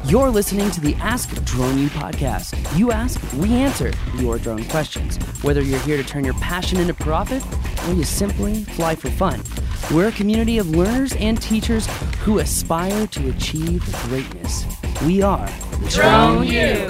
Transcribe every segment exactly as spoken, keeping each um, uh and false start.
You're listening to the Ask Drone U podcast. You ask, we answer your drone questions. Whether you're here to turn your passion into profit or you simply fly for fun, we're a community of learners and teachers who aspire to achieve greatness. We are Drone U.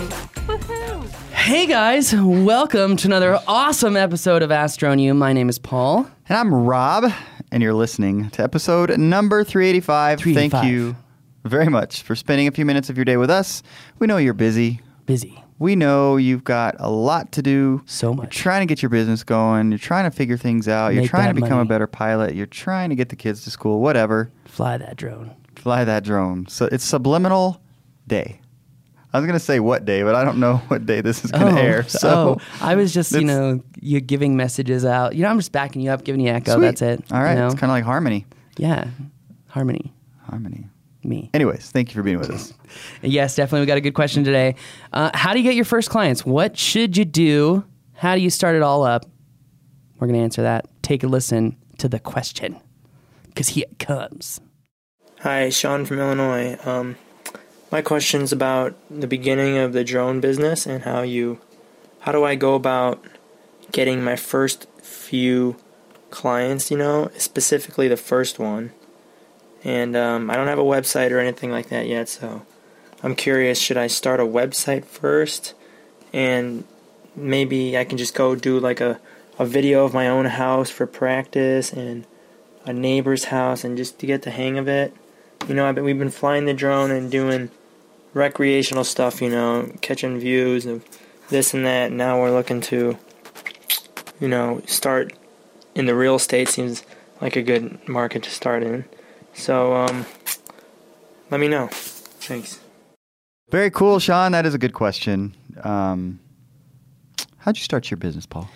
Hey guys, welcome to another awesome episode of Ask Drone U. My name is Paul. And I'm Rob, and you're listening to episode number three eighty-five. three eighty-five. Thank you very much for spending a few minutes of your day with us. We know you're busy. Busy. We know you've got a lot to do. So much. You're trying to get your business going. You're trying to figure things out. You're Make trying that to become money. a better pilot. You're trying to get the kids to school, whatever. Fly that drone. Fly that drone. So it's Subliminal Day. I was going to say what day, but I don't know what day this is going to Oh, air. So oh, I was just, you it's- know, you giving messages out. You know, I'm just backing you up, giving you echo. Sweet. That's it. All right. You know? It's kind of like Harmony. Yeah. Harmony. Harmony. Me. Anyways, thank you for being with us. Yes, definitely. We got a good question today. Uh, how do you get your first clients? What should you do? How do you start it all up? We're going to answer that. Take a listen to the question, because here it comes. Hi, Sean from Illinois. Um, my question's about the beginning of the drone business and how you, how do I go about getting my first few clients, you know, specifically the first one. And um, I don't have a website or anything like that yet, so I'm curious, should I start a website first? And maybe I can just go do like a, a video of my own house for practice and a neighbor's house and just to get the hang of it. You know, I've been, we've been flying the drone and doing recreational stuff, you know, catching views of this and that. And now we're looking to, you know, start in the real estate. Seems like a good market to start in. So, um, let me know. Thanks. Very cool, Sean. That is a good question. Um, how'd you start your business, Paul?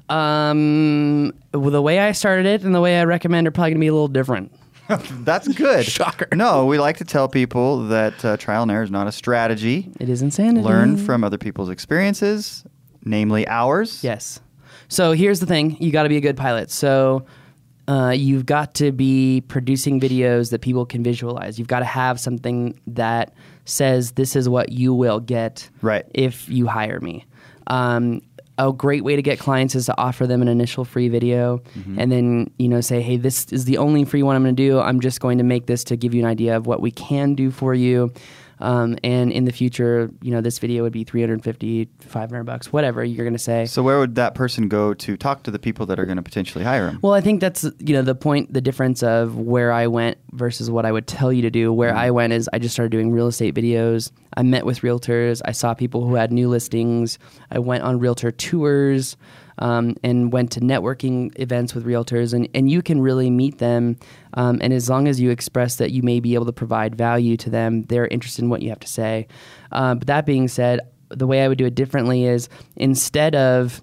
Um, well, the way I started it and the way I recommend are probably going to be a little different. That's good. Shocker. No, we like to tell people that uh, trial and error is not a strategy. It is insanity. Learn from other people's experiences, namely ours. Yes. So here's the thing. You got to be a good pilot. So uh, you've got to be producing videos that people can visualize. You've got to have something that says this is what you will get Right. if you hire me. Um, a great way to get clients is to offer them an initial free video Mm-hmm. and then, you know, say, hey, this is the only free one I'm going to do. I'm just going to make this to give you an idea of what we can do for you. Um, and in the future, you know, this video would be three hundred fifty, five hundred bucks, whatever you're going to say. So where would that person go to talk to the people that are going to potentially hire him? Well, I think that's, you know, the point, the difference of where I went versus what I would tell you to do. Where I went is I just started doing real estate videos. I met with realtors. I saw people who had new listings. I went on realtor tours um, and went to networking events with realtors. And, and you can really meet them. Um, and as long as you express that you may be able to provide value to them, they're interested in what you have to say. Uh, but that being said, the way I would do it differently is instead of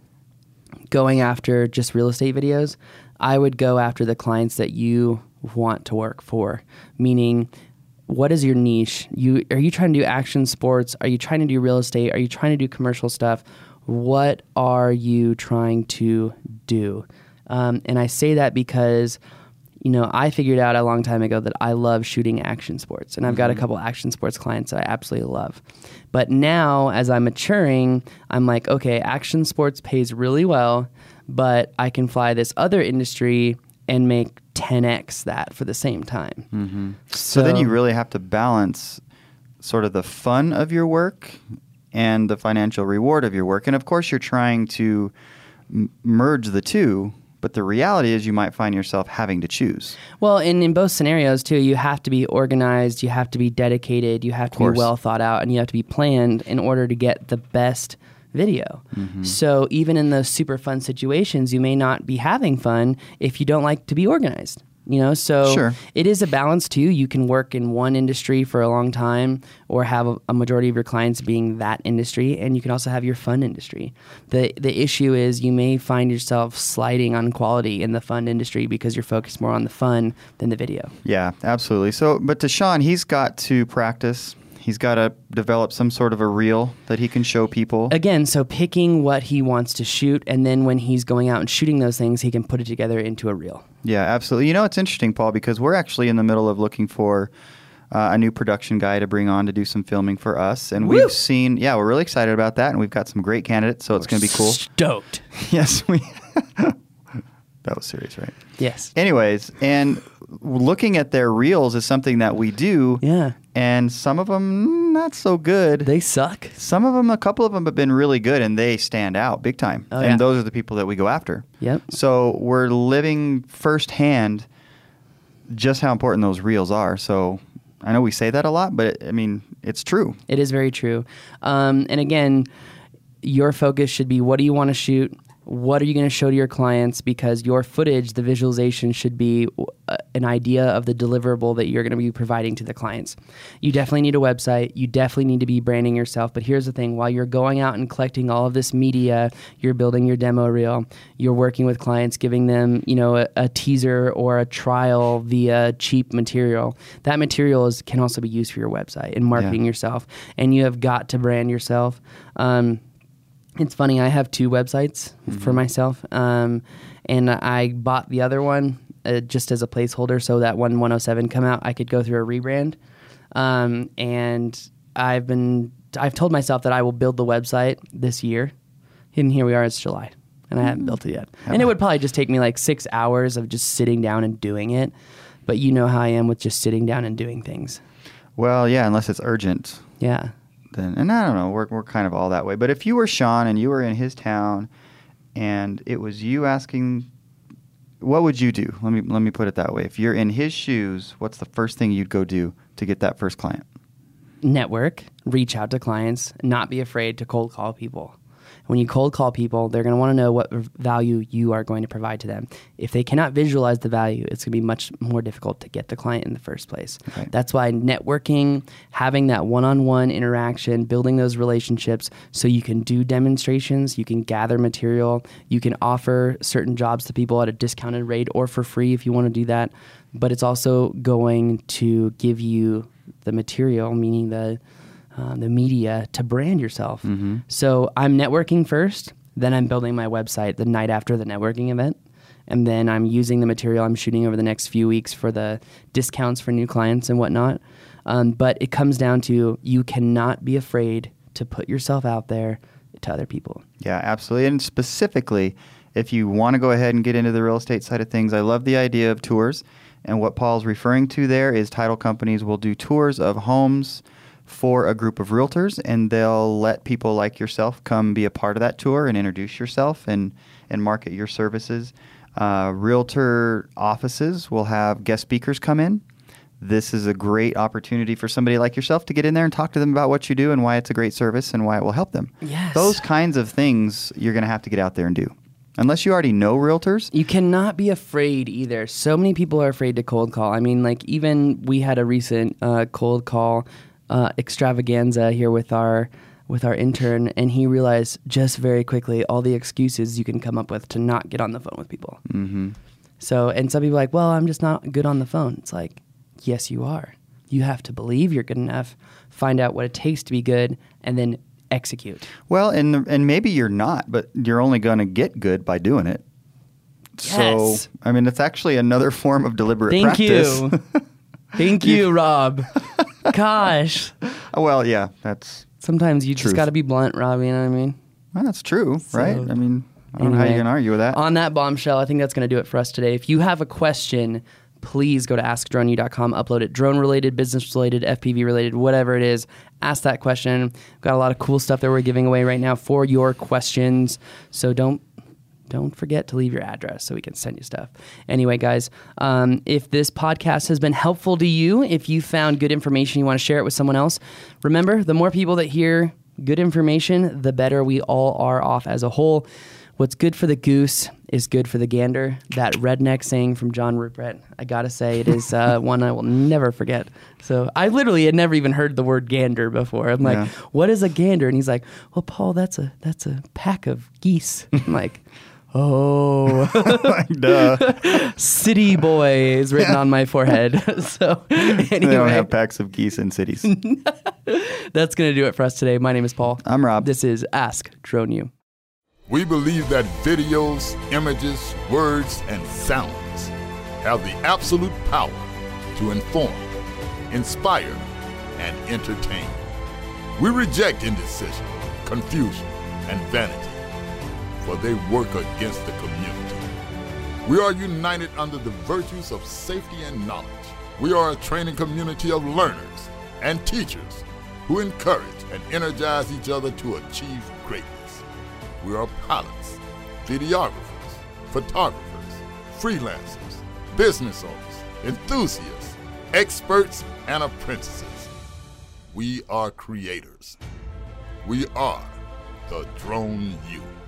going after just real estate videos, I would go after the clients that you want to work for. Meaning, what is your niche? You are you trying to do action sports? Are you trying to do real estate? Are you trying to do commercial stuff? What are you trying to do? Um, and I say that because, you know, I figured out a long time ago that I love shooting action sports, and I've got a couple action sports clients that I absolutely love. But now, as I'm maturing, I'm like, okay, action sports pays really well, but I can fly this other industry and make ten x that for the same time. Mm-hmm. So, so then you really have to balance sort of the fun of your work and the financial reward of your work. And of course, you're trying to m- merge the two. But the reality is you might find yourself having to choose. Well, and in both scenarios, too, you have to be organized, you have to be dedicated, you have to be well thought out, and you have to be planned in order to get the best video. Mm-hmm. So even in those super fun situations, you may not be having fun if you don't like to be organized. You know, so Sure. It is a balance too. You can work in one industry for a long time or have a, a majority of your clients being that industry, and you can also have your fun industry. The the issue is you may find yourself sliding on quality in the fun industry because you're focused more on the fun than the video. Yeah, absolutely. So, but to Sean, he's got to practice. He's got to develop some sort of a reel that he can show people. Again, so picking what he wants to shoot, and then when he's going out and shooting those things, he can put it together into a reel. Yeah, absolutely. You know, it's interesting, Paul, because we're actually in the middle of looking for uh, a new production guy to bring on to do some filming for us. And Woo! we've seen, yeah, we're really excited about that. And we've got some great candidates, so it's going to be cool. Stoked. Yes, we. That was serious, right? Yes. Anyways, and looking at their reels is something that we do. Yeah. And some of them not so good. They suck. Some of them, a couple of them have been really good, and they stand out big time. Oh, and yeah. those are the people that we go after. Yep. So we're living firsthand just how important those reels are. So I know we say that a lot, but I mean, it's true. It is very true. Um, and again, your focus should be, what do you want to shoot? What are you going to show to your clients? Because your footage, the visualization should be uh, an idea of the deliverable that you're going to be providing to the clients. You definitely need a website. You definitely need to be branding yourself. But here's the thing. While you're going out and collecting all of this media, you're building your demo reel, you're working with clients, giving them, you know, a, a teaser or a trial via cheap material. That material is, can also be used for your website and marketing Yeah. yourself. And you have got to brand yourself. Um, It's funny, I have two websites mm-hmm. for myself, um, and I bought the other one uh, just as a placeholder so that when one oh seven come out, I could go through a rebrand. Um, and I've been, I've told myself that I will build the website this year, and here we are, it's July, and I haven't mm-hmm. built it yet. And it would probably just take me like six hours of just sitting down and doing it, but you know how I am with just sitting down and doing things. Well, yeah, unless it's urgent. Yeah. Then, and I don't know, we're we're kind of all that way. But if you were Sean and you were in his town, and it was you asking, what would you do? Let me let me put it that way. If you're in his shoes, what's the first thing you'd go do to get that first client? Network, reach out to clients, not be afraid to cold call people. When you cold call people, they're going to want to know what value you are going to provide to them. If they cannot visualize the value, it's going to be much more difficult to get the client in the first place. Okay. That's why networking, having that one-on-one interaction, building those relationships so you can do demonstrations, you can gather material, you can offer certain jobs to people at a discounted rate or for free if you want to do that. But it's also going to give you the material, meaning the Um, the media, to brand yourself. Mm-hmm. So I'm networking first, then I'm building my website the night after the networking event, and then I'm using the material I'm shooting over the next few weeks for the discounts for new clients and whatnot. Um, but it comes down to, you cannot be afraid to put yourself out there to other people. Yeah, absolutely. And specifically, if you want to go ahead and get into the real estate side of things, I love the idea of tours. And what Paul's referring to there is title companies will do tours of homes for a group of realtors, and they'll let people like yourself come be a part of that tour and introduce yourself and, and market your services. Uh, realtor offices will have guest speakers come in. This is a great opportunity for somebody like yourself to get in there and talk to them about what you do and why it's a great service and why it will help them. Yes. Those kinds of things you're going to have to get out there and do. Unless you already know realtors. You cannot be afraid either. So many people are afraid to cold call. I mean, like, even we had a recent uh, cold call Uh, extravaganza here with our with our intern, and he realized just very quickly all the excuses you can come up with to not get on the phone with people. Mm-hmm. So, and some people are like, well, I'm just not good on the phone. It's like, yes, you are. You have to believe you're good enough, find out what it takes to be good, and then execute. Well, and and maybe you're not, but you're only going to get good by doing it. Yes. So, I mean, it's actually another form of deliberate Thank practice. you. Thank you, Rob. Gosh. Well, yeah, that's Sometimes you Truth. just got to be blunt, Rob, you know what I mean? well, that's true, So, right? I mean, I don't know how anyway, you can argue with that. On that bombshell, I think that's going to do it for us today. If you have a question, please go to ask drone u dot com, upload it. Drone-related, business-related, F P V-related, whatever it is, ask that question. We've got a lot of cool stuff that we're giving away right now for your questions, so don't Don't forget to leave your address so we can send you stuff. Anyway, guys, um, if this podcast has been helpful to you, if you found good information, you want to share it with someone else, remember, the more people that hear good information, the better we all are off as a whole. What's good for the goose is good for the gander. That redneck saying from John Rupert, I gotta say, it is uh, one I will never forget. So I literally had never even heard the word gander before. I'm like, Yeah. what is a gander? And he's like, well, Paul, that's a that's a pack of geese. I'm like, oh, Duh. city boy is written on my forehead. So They don't anyway, have packs of geese in cities. that's going to do it for us today. My name is Paul. I'm Rob. This is Ask Drone U. We believe that videos, images, words, and sounds have the absolute power to inform, inspire, and entertain. We reject indecision, confusion, and vanity, for they work against the community. We are united under the virtues of safety and knowledge. We are a training community of learners and teachers who encourage and energize each other to achieve greatness. We are pilots, videographers, photographers, freelancers, business owners, enthusiasts, experts, and apprentices. We are creators. We are the Drone Youth.